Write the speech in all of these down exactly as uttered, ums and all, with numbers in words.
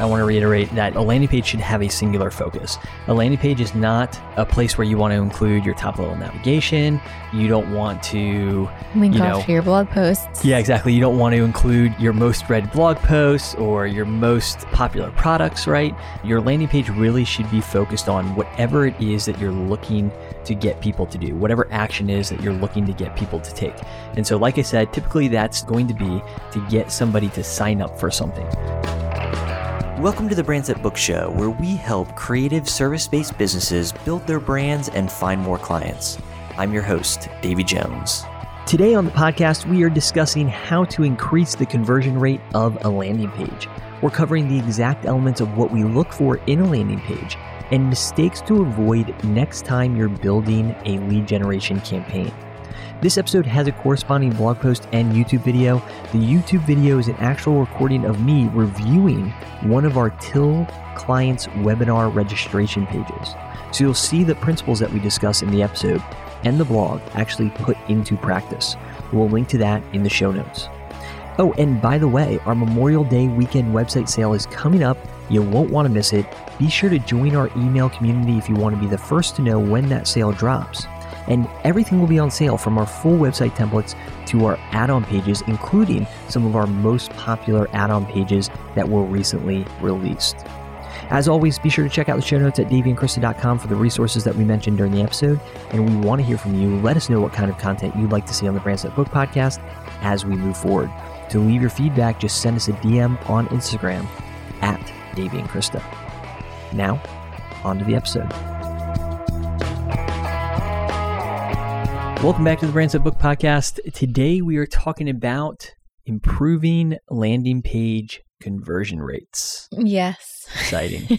I want to reiterate that a landing page should have a singular focus. A landing page is not a place where you want to include your top level navigation. You don't want to link you off know, to your blog posts. Yeah, exactly. You don't want to include your most read blog posts or your most popular products, right? Your landing page really should be focused on whatever it is that you're looking to get people to do, whatever action is that you're looking to get people to take. And so, like I said, typically that's going to be to get somebody to sign up for something. Welcome to the Brands That Book Show, where we help creative service-based businesses build their brands and find more clients. I'm your host, Davey Jones. Today on the podcast, we are discussing how to increase the conversion rate of a landing page. We're covering the exact elements of what we look for in a landing page and mistakes to avoid next time you're building a lead generation campaign. This episode has a corresponding blog post and YouTube video. The YouTube video is an actual recording of me reviewing one of our Till clients' webinar registration pages. So you'll see the principles that we discuss in the episode and the blog actually put into practice. We'll link to that in the show notes. Oh, and by the way, our Memorial Day weekend website sale is coming up. You won't want to miss it. Be sure to join our email community if you want to be the first to know when that sale drops. And everything will be on sale, from our full website templates to our add-on pages, including some of our most popular add-on pages that were recently released. As always, be sure to check out the show notes at davey and krista dot com for the resources that we mentioned during the episode. And we want to hear from you. Let us know what kind of content you'd like to see on the Brands That Book podcast as we move forward. To leave your feedback, just send us a D M on Instagram at Davey and Krista. Now, on to the episode. Welcome back to the Brands That Book podcast. Today we are talking about improving landing page conversion rates. Yes. Exciting.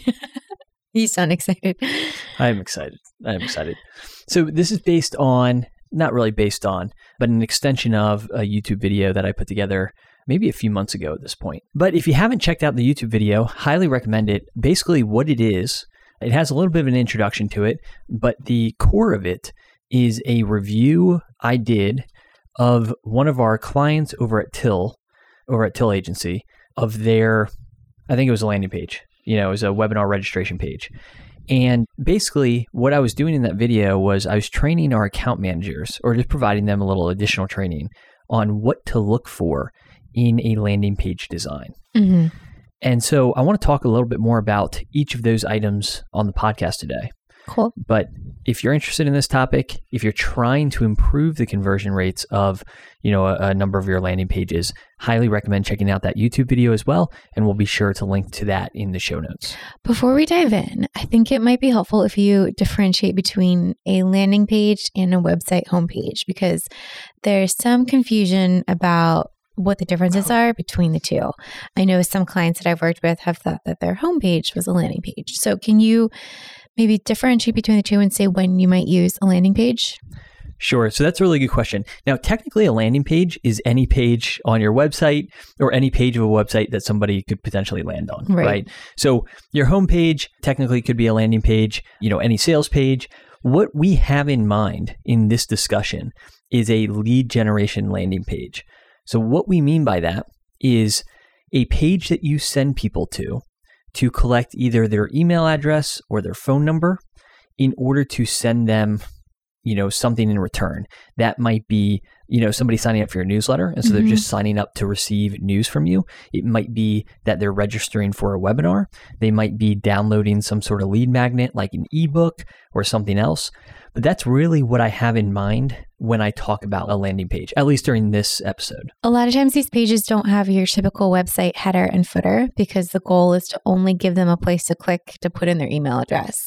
You sound excited. I'm excited. I'm excited. So this is based on, not really based on, but an extension of a YouTube video that I put together maybe a few months ago at this point. But if you haven't checked out the YouTube video, highly recommend it. Basically what it is, it has a little bit of an introduction to it, but the core of it is a review I did of one of our clients over at Till, over at Till Agency, of their, I think it was a landing page. You know, it was a webinar registration page. And basically what I was doing in that video was I was training our account managers, or just providing them a little additional training on what to look for in a landing page design. Mm-hmm. And so I want to talk a little bit more about each of those items on the podcast today. Cool. But if you're interested in this topic, if you're trying to improve the conversion rates of, you know, a, a number of your landing pages, highly recommend checking out that YouTube video as well. And we'll be sure to link to that in the show notes. Before we dive in, I think it might be helpful if you differentiate between a landing page and a website homepage, because there's some confusion about what the differences are between the two. I know some clients that I've worked with have thought that their homepage was a landing page. So can you maybe differentiate between the two and say when you might use a landing page? Sure. So that's a really good question. Now, technically, a landing page is any page on your website or any page of a website that somebody could potentially land on, right? right? So your homepage technically could be a landing page, you know, any sales page. What we have in mind in this discussion is a lead generation landing page. So what we mean by that is a page that you send people to to collect either their email address or their phone number in order to send them, you know, something in return. That might be, you know, somebody signing up for your newsletter. And so mm-hmm. they're just signing up to receive news from you. It might be that they're registering for a webinar. They might be downloading some sort of lead magnet like an ebook or something else. But that's really what I have in mind when I talk about a landing page, at least during this episode. A lot of times these pages don't have your typical website header and footer because the goal is to only give them a place to click to put in their email address.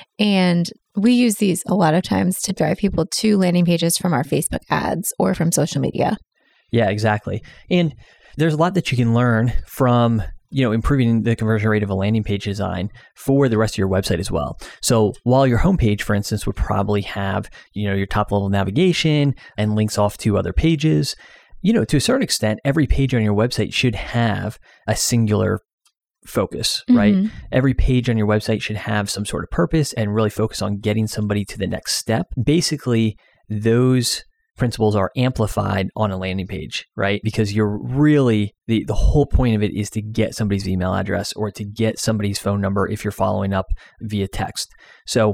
And we use these a lot of times to drive people to landing pages from our Facebook ads or from social media. Yeah, exactly. And there's a lot that you can learn from, you know, improving the conversion rate of a landing page design for the rest of your website as well. So while your homepage, for instance, would probably have, you know, your top level navigation and links off to other pages, you know, to a certain extent, every page on your website should have a singular focus, right? Mm-hmm. Every page on your website should have some sort of purpose and really focus on getting somebody to the next step. Basically, those principles are amplified on a landing page, right? Because you're really, the, the whole point of it is to get somebody's email address or to get somebody's phone number if you're following up via text. So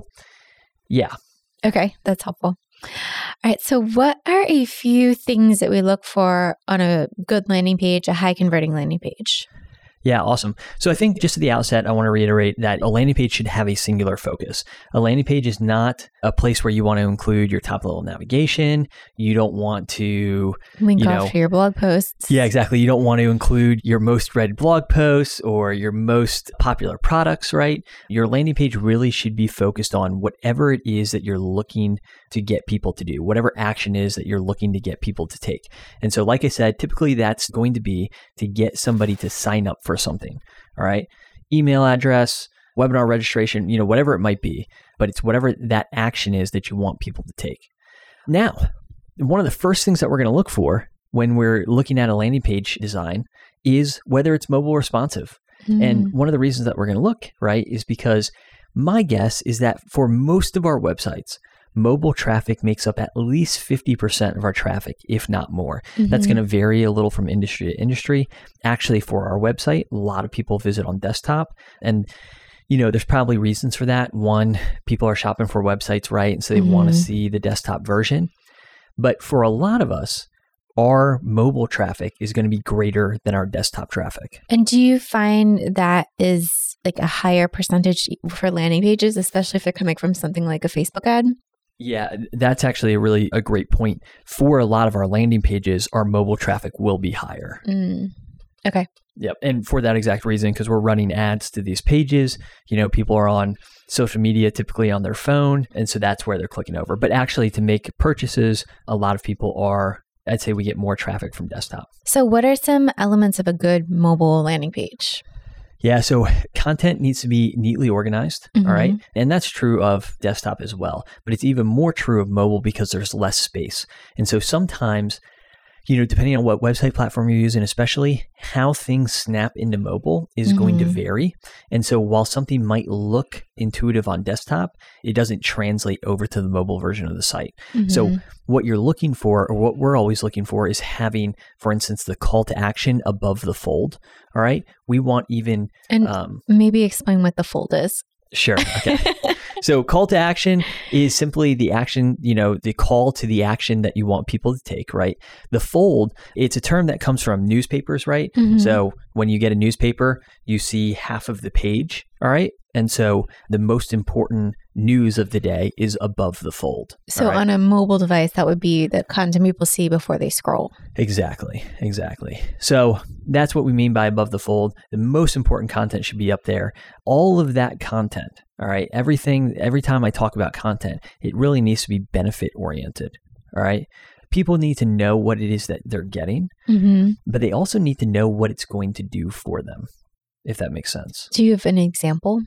yeah. Okay, that's helpful. All right. So what are a few things that we look for on a good landing page, a high converting landing page? Yeah, awesome. So I think just at the outset, I want to reiterate that a landing page should have a singular focus. A landing page is not a place where you want to include your top level navigation. You don't want to link you off know, to your blog posts. Yeah, exactly. You don't want to include your most read blog posts or your most popular products, right? Your landing page really should be focused on whatever it is that you're looking to get people to do, whatever action is that you're looking to get people to take. And so, like I said, typically that's going to be to get somebody to sign up for something, all right? Email address, webinar registration, you know, whatever it might be, but it's whatever that action is that you want people to take. Now, one of the first things that we're going to look for when we're looking at a landing page design is whether it's mobile responsive. Mm. And one of the reasons that we're going to look, right, is because my guess is that for most of our websites, mobile traffic makes up at least fifty percent of our traffic, if not more. Mm-hmm. That's going to vary a little from industry to industry. Actually, for our website, a lot of people visit on desktop. And, you know, there's probably reasons for that. One, people are shopping for websites, right? And so they mm-hmm. want to see the desktop version. But for a lot of us, our mobile traffic is going to be greater than our desktop traffic. And do you find that is like a higher percentage for landing pages, especially if they're coming from something like a Facebook ad? Yeah, that's actually a really a great point. For a lot of our landing pages, our mobile traffic will be higher. Mm. Okay. Yep. And for that exact reason, because we're running ads to these pages, you know, people are on social media, typically on their phone. And so that's where they're clicking over. But actually to make purchases, a lot of people are, I'd say we get more traffic from desktop. So what are some elements of a good mobile landing page? Yeah, so content needs to be neatly organized, mm-hmm. all right? And that's true of desktop as well, but it's even more true of mobile because there's less space. And so sometimes, you know, depending on what website platform you're using, especially how things snap into mobile is mm-hmm. going to vary. And so while something might look intuitive on desktop, it doesn't translate over to the mobile version of the site. Mm-hmm. So what you're looking for, or what we're always looking for, is having, for instance, the call to action above the fold. All right. We want even... And um, maybe explain what the fold is. Sure. Okay. So call to action is simply the action, you know, the call to the action that you want people to take, right? The fold, it's a term that comes from newspapers, right? Mm-hmm. So when you get a newspaper, you see half of the page, all right? And so the most important news of the day is above the fold. So right? On a mobile device, that would be the content people see before they scroll. Exactly. Exactly. So that's what we mean by above the fold. The most important content should be up there. All of that content, all right, everything, every time I talk about content, it really needs to be benefit oriented, all right? People need to know what it is that they're getting, mm-hmm. but they also need to know what it's going to do for them, if that makes sense. Do you have an example?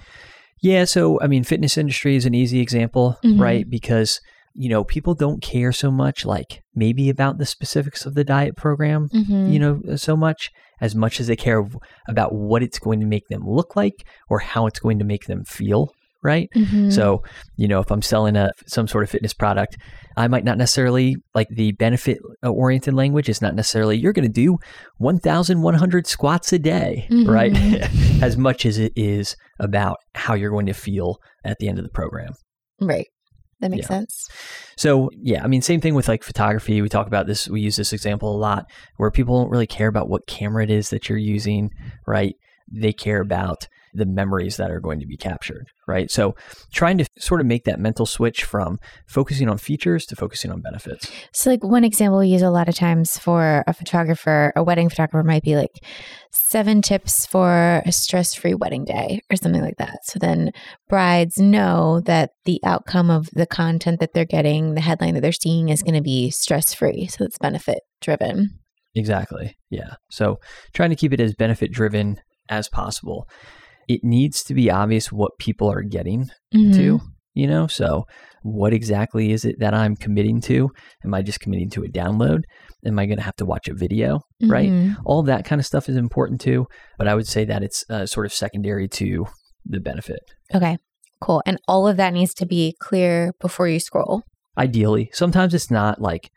Yeah. So, I mean, fitness industry is an easy example, mm-hmm. right? Because, you know, people don't care so much, like maybe about the specifics of the diet program, mm-hmm. you know, so much, as much as they care about what it's going to make them look like or how it's going to make them feel, right? Mm-hmm. So, you know, if I'm selling a some sort of fitness product, I might not necessarily, like the benefit-oriented language is not necessarily, you're going to do one thousand one hundred squats a day, mm-hmm. right? As much as it is about how you're going to feel at the end of the program. Right. That makes yeah. sense. So, yeah, I mean, same thing with like photography. We talk about this, we use this example a lot, where people don't really care about what camera it is that you're using, right? They care about the memories that are going to be captured, right? So trying to sort of make that mental switch from focusing on features to focusing on benefits. So like one example we use a lot of times for a photographer, a wedding photographer might be like seven tips for a stress-free wedding day or something like that. So then brides know that the outcome of the content that they're getting, the headline that they're seeing is going to be stress-free. So it's benefit-driven. Exactly. Yeah. So trying to keep it as benefit-driven as possible. It needs to be obvious what people are getting mm-hmm. to, you know? So what exactly is it that I'm committing to? Am I just committing to a download? Am I going to have to watch a video, mm-hmm. right? All of that kind of stuff is important too, but I would say that it's uh, sort of secondary to the benefit. Okay, cool. And all of that needs to be clear before you scroll. Ideally. Sometimes it's not like,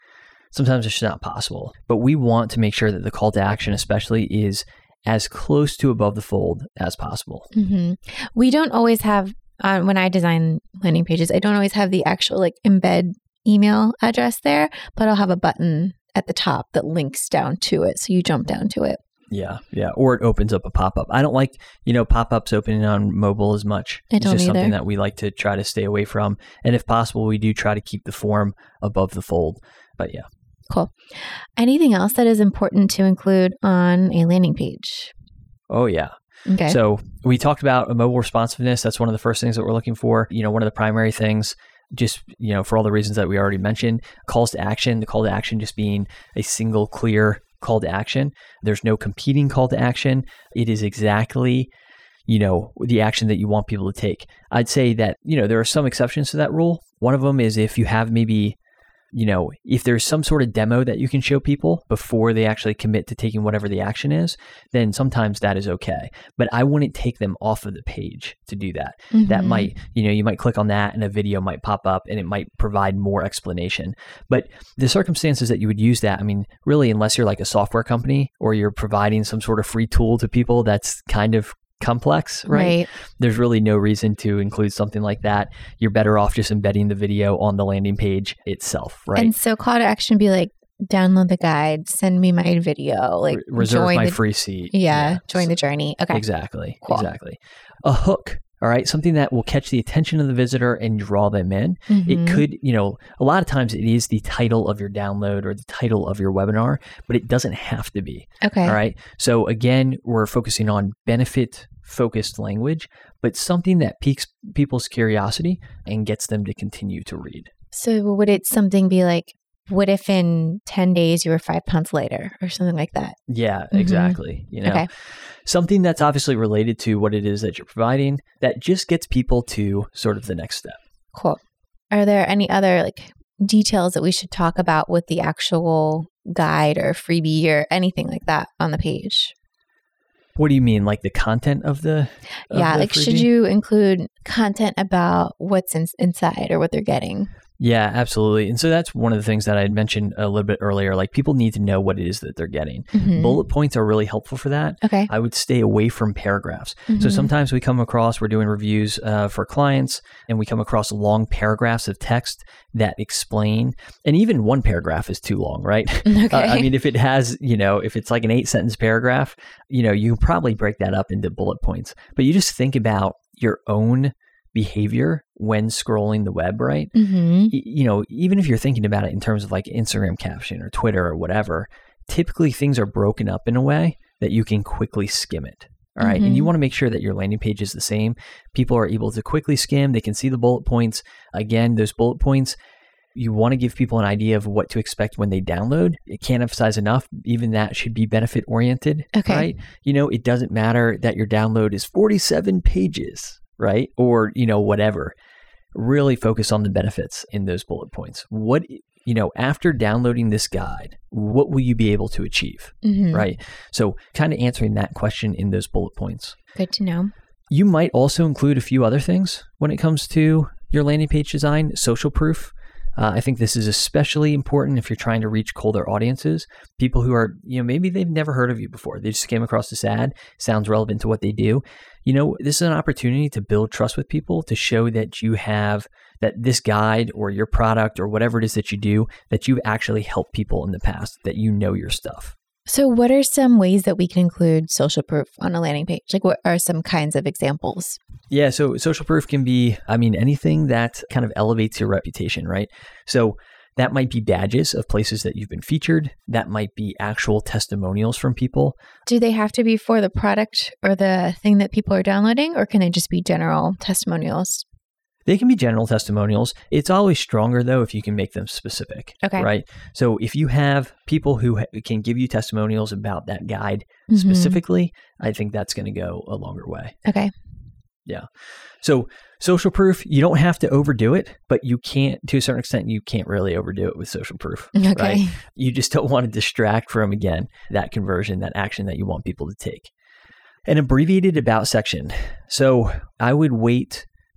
sometimes it's just not possible. But we want to make sure that the call to action especially is as close to above the fold as possible. Mm-hmm. We don't always have, uh, when I design landing pages, I don't always have the actual like embed email address there, but I'll have a button at the top that links down to it. So you jump down to it. Yeah, yeah. Or it opens up a pop-up. I don't like, you know, pop-ups opening on mobile as much. I don't It's just either. something that we like to try to stay away from. And if possible, we do try to keep the form above the fold. But yeah. Cool. Anything else that is important to include on a landing page? Oh, yeah. Okay. So we talked about a mobile responsiveness. That's one of the first things that we're looking for. You know, one of the primary things, just, you know, for all the reasons that we already mentioned, calls to action, the call to action just being a single clear call to action. There's no competing call to action. It is exactly, you know, the action that you want people to take. I'd say that, you know, there are some exceptions to that rule. One of them is if you have maybe, you know, if there's some sort of demo that you can show people before they actually commit to taking whatever the action is, then sometimes that is okay. But I wouldn't take them off of the page to do that. Mm-hmm. That might, you know, you might click on that and a video might pop up and it might provide more explanation. But the circumstances that you would use that, I mean, really, unless you're like a software company or you're providing some sort of free tool to people that's kind of complex, right? Right. There's really no reason to include something like that. You're better off just embedding the video on the landing page itself, right? And so call to action would be like, download the guide, send me my video, like Re- reserve join my the, free seat. Yeah, Yeah. join the journey. Okay. Exactly. Cool. Exactly. A hook. All right. Something that will catch the attention of the visitor and draw them in. Mhm. It could, you know, a lot of times it is the title of your download or the title of your webinar, but it doesn't have to be. Okay. All right. So again, we're focusing on benefit focused language, but something that piques people's curiosity and gets them to continue to read. So would it something be like, what if in ten days you were five pounds lighter or something like that? Yeah, Mhm. exactly. You know, Okay. something that's obviously related to what it is that you're providing that just gets people to sort of the next step. Cool. Are there any other like details that we should talk about with the actual guide or freebie or anything like that on the page? What do you mean? Like the content of the of yeah, the like should freebie? you include content about what's in, inside or what they're getting? Yeah, absolutely. And so that's one of the things that I had mentioned a little bit earlier. Like people need to know what it is that they're getting. Mhm. Bullet points are really helpful for that. Okay. I would stay away from paragraphs. So Mhm. sometimes we come across, we're doing reviews uh, for clients, and we come across long paragraphs of text that explain, and even one paragraph is too long, right? Okay. Uh, I mean, if it has, you know, if it's like an eight sentence paragraph, you know, you can probably break that up into bullet points. But you just think about your own behavior when scrolling the web, right? Mm-hmm. Y- You know, even if you're thinking about it in terms of like Instagram caption or Twitter or whatever, typically things are broken up in a way that you can quickly skim it. All right. And you Mhm. want to make sure that your landing page is the same. People are able to quickly skim. They can see the bullet points. Again, those bullet points, you want to give people an idea of what to expect when they download. It can't emphasize enough. Even that should be benefit oriented. Okay. Right. You know, it doesn't matter that your download is forty-seven pages, right? Or, you know, whatever. Really focus on the benefits in those bullet points. What, you know, after downloading this guide, what will you be able to achieve? Mm-hmm. Right. So kind of answering that question in those bullet points. Good to know. You might also include a few other things when it comes to your landing page design. Social proof. Uh, I think this is especially important if you're trying to reach colder audiences, people who are, you know, maybe they've never heard of you before. They just came across this ad, sounds relevant to what they do. You know, this is an opportunity to build trust with people, to show that you have, that this guide or your product or whatever it is that you do, that you've actually helped people in the past, that you know your stuff. So what are some ways that we can include social proof on a landing page? Like what are some kinds of examples? Yeah, so social proof can be, I mean, anything that kind of elevates your reputation, right? So that might be badges of places that you've been featured. That might be actual testimonials from people. Do they have to be for the product or the thing that people are downloading, or can they just be general testimonials? They can be general testimonials. It's always stronger, though, if you can make them specific. Okay. Right? So if you have people who ha- can give you testimonials about that guide Mhm. specifically, I think that's going to go a longer way. Okay. Yeah. So social proof, you don't have to overdo it, but you can't, to a certain extent, you can't really overdo it with social proof. Okay. Right? You just don't want to distract from, again, that conversion, that action that you want people to take. An abbreviated about section. So I would wait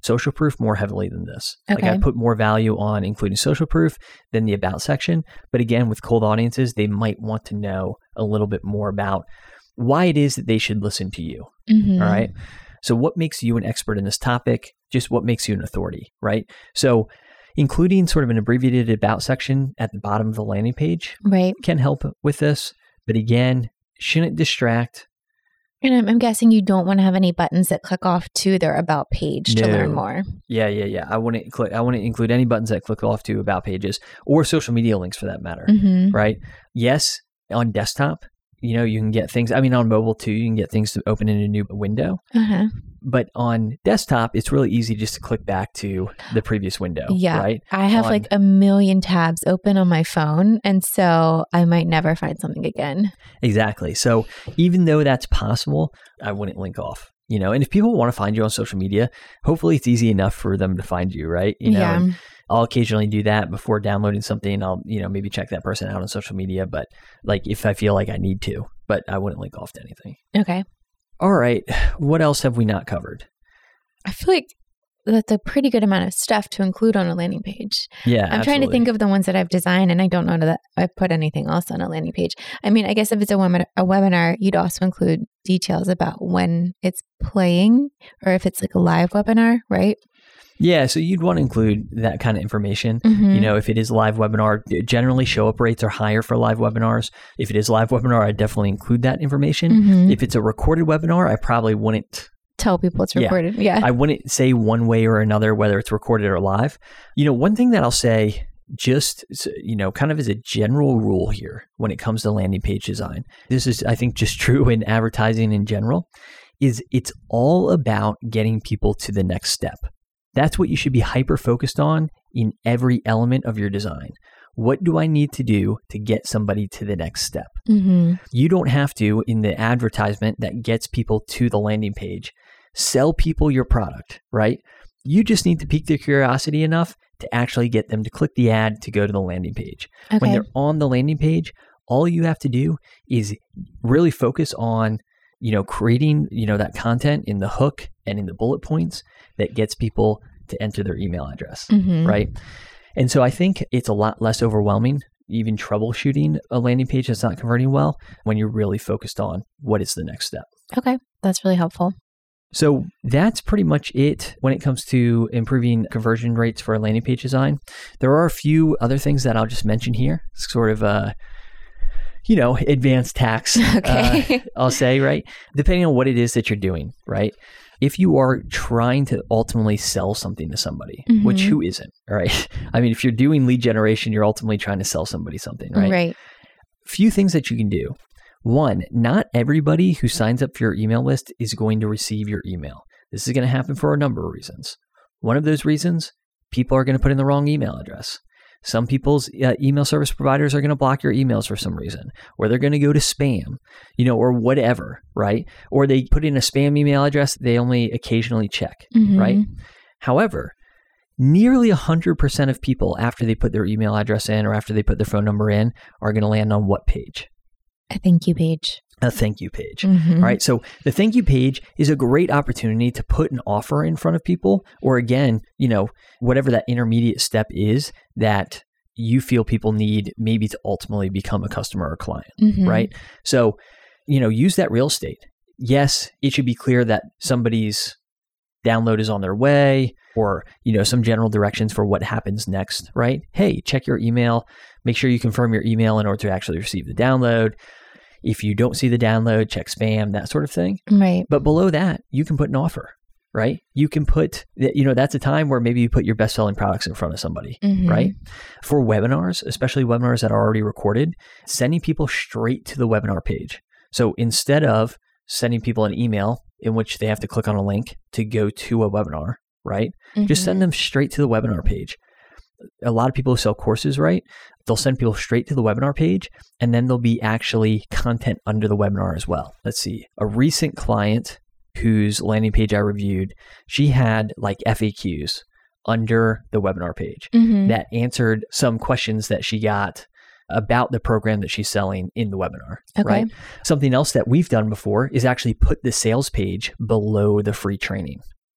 social proof more heavily than this. Okay. Like I put more value on including social proof than the about section. But again, with cold audiences, they might want to know a little bit more about why it is that they should listen to you. Mm-hmm. All right. So what makes you an expert in this topic? Just what makes you an authority, right? So including sort of an abbreviated about section at the bottom of the landing page Right. can help with this. But again, shouldn't distract. And I'm, I'm guessing you don't want to have any buttons that click off to their about page to No. learn more. Yeah, yeah, yeah. I wouldn't click. I wouldn't include any buttons that click off to about pages or social media links for that matter. Mm-hmm. Right? Yes, on desktop, you know, you can get things. I mean, on mobile too, you can get things to open in a new window. Uh-huh. But on desktop, it's really easy just to click back to the previous window. Yeah. Right? I have On- like a million tabs open on my phone. And so I might never find something again. Exactly. So even though that's possible, I wouldn't link off. You know, and if people want to find you on social media, hopefully it's easy enough for them to find you, right? You know, Yeah. and I'll occasionally do that before downloading something. I'll, you know, maybe check that person out on social media, but like if I feel like I need to, but I wouldn't link off to anything. Okay. All right. What else have we not covered? I feel like that's a pretty good amount of stuff to include on a landing page. Yeah. I'm trying to think of the ones that I've designed, and I don't know that I've put anything else on a landing page. I mean, I guess if it's a, web- a webinar, you'd also include details about when it's playing or if it's like a live webinar, right? Yeah. So you'd want to include that kind of information. Mm-hmm. You know, if it is live webinar, generally show up rates are higher for live webinars. If it is live webinar, I definitely include that information. Mm-hmm. If it's a recorded webinar, I probably wouldn't Tell people it's Yeah. recorded. Yeah. I wouldn't say one way or another, whether it's recorded or live. You know, one thing that I'll say, just, you know, kind of as a general rule here when it comes to landing page design, this is, I think, just true in advertising in general, is it's all about getting people to the next step. That's what you should be hyper focused on in every element of your design. What do I need to do to get somebody to the next step? Mm-hmm. You don't have to, in the advertisement that gets people to the landing page, sell people your product, right? You just need to pique their curiosity enough to actually get them to click the ad to go to the landing page. Okay. When they're on the landing page, all you have to do is really focus on, you know, creating, you know, that content in the hook and in the bullet points that gets people to enter their email address, Mm-hmm. right? And so I think it's a lot less overwhelming, even troubleshooting a landing page that's not converting well, when you're really focused on what is the next step. Okay. That's really helpful. So that's pretty much it when it comes to improving conversion rates for a landing page design. There are a few other things that I'll just mention here, sort of, uh, you know, advanced tax, Okay. uh, I'll say, right? Depending on what it is that you're doing, right? If you are trying to ultimately sell something to somebody, Mhm. which who isn't, right? I mean, if you're doing lead generation, you're ultimately trying to sell somebody something, right? Right. Few things that you can do. One, not everybody who signs up for your email list is going to receive your email. This is going to happen for a number of reasons. One of those reasons, people are going to put in the wrong email address. Some people's uh, email service providers are going to block your emails for some reason, or they're going to go to spam, you know, or whatever, right? Or they put in a spam email address they only occasionally check, Mhm. right? However, nearly one hundred percent of people after they put their email address in or after they put their phone number in are going to land on what page? A thank you page. A thank you page. Mhm. All right. So the thank you page is a great opportunity to put an offer in front of people, or again, you know, whatever that intermediate step is that you feel people need maybe to ultimately become a customer or client, Mhm. right? So, you know, use that real estate. Yes, it should be clear that somebody's download is on their way, or, you know, some general directions for what happens next, right? Hey, check your email. Make sure you confirm your email in order to actually receive the download. If you don't see the download, check spam, that sort of thing. Right. But below that, you can put an offer, right? You can put, you know, that's a time where maybe you put your best-selling products in front of somebody, Mhm. right? For webinars, especially webinars that are already recorded, sending people straight to the webinar page. So instead of sending people an email in which they have to click on a link to go to a webinar, right? Just Mhm. send them straight to the webinar page. A lot of people who sell courses, right? They'll send people straight to the webinar page, and then there'll be actually content under the webinar as well. Let's see. A recent client whose landing page I reviewed, she had like F A Qs under the webinar page Mhm. that answered some questions that she got about the program that she's selling in the webinar, Okay. right? Something else that we've done before is actually put the sales page below the free training.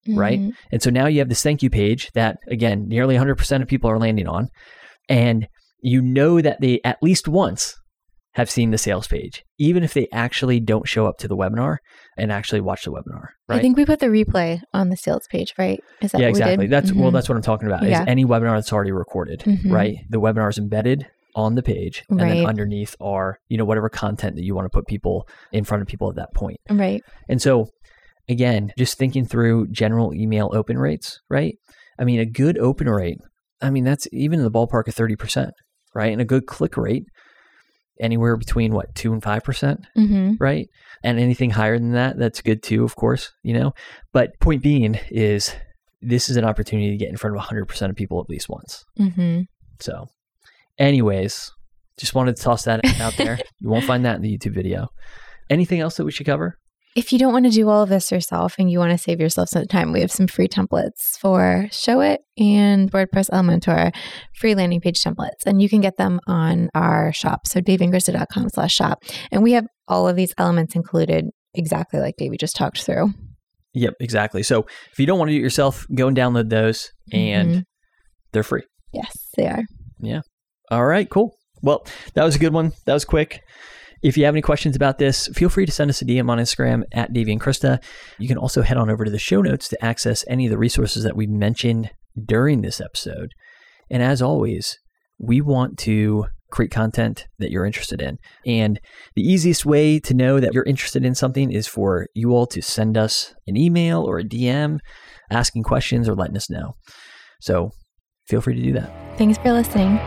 Mm-hmm. right? And so now you have this thank you page that, again, nearly one hundred percent of people are landing on. And you know that they at least once have seen the sales page, even if they actually don't show up to the webinar and actually watch the webinar, right? I think we put the replay on the sales page, right? Is that yeah, what we exactly. did? That's mm-hmm. well, that's what I'm talking about. Yeah. Is any webinar that's already recorded, mm-hmm. right? The webinar is embedded on the page, and right. then underneath are, you know, whatever content that you want to put people in front of people at that point. Right. And so, again, just thinking through general email open rates, right? I mean, a good open rate, I mean, that's even in the ballpark of thirty percent, right? And a good click rate, anywhere between what, two and five percent, mm-hmm. right? And anything higher than that, that's good too, of course, you know. But point being is, this is an opportunity to get in front of one hundred percent of people at least once. Mm-hmm. So, anyways, just wanted to toss that out there. You won't find that in the YouTube video. Anything else that we should cover? If you don't want to do all of this yourself and you want to save yourself some time, we have some free templates for Showit and WordPress Elementor, free landing page templates, and you can get them on our shop. So daveandkrista.com slash shop. And we have all of these elements included exactly like Davey just talked through. Yep, exactly. So if you don't want to do it yourself, go and download those, and mm-hmm. they're free. Yes, they are. Yeah. All right, cool. Well, that was a good one. That was quick. If you have any questions about this, feel free to send us a D M on Instagram at Davey and Krista. You can also head on over to the show notes to access any of the resources that we mentioned during this episode. And as always, we want to create content that you're interested in. And the easiest way to know that you're interested in something is for you all to send us an email or a D M asking questions or letting us know. So feel free to do that. Thanks for listening.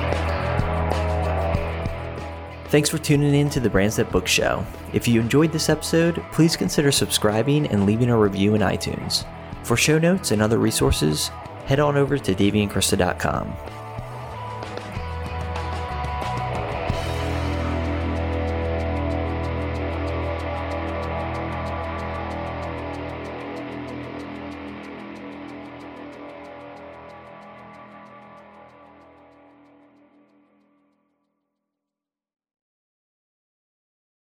Thanks for tuning in to the Brands That Book Show. If you enjoyed this episode, please consider subscribing and leaving a review in iTunes. For show notes and other resources, head on over to davey and krista dot com.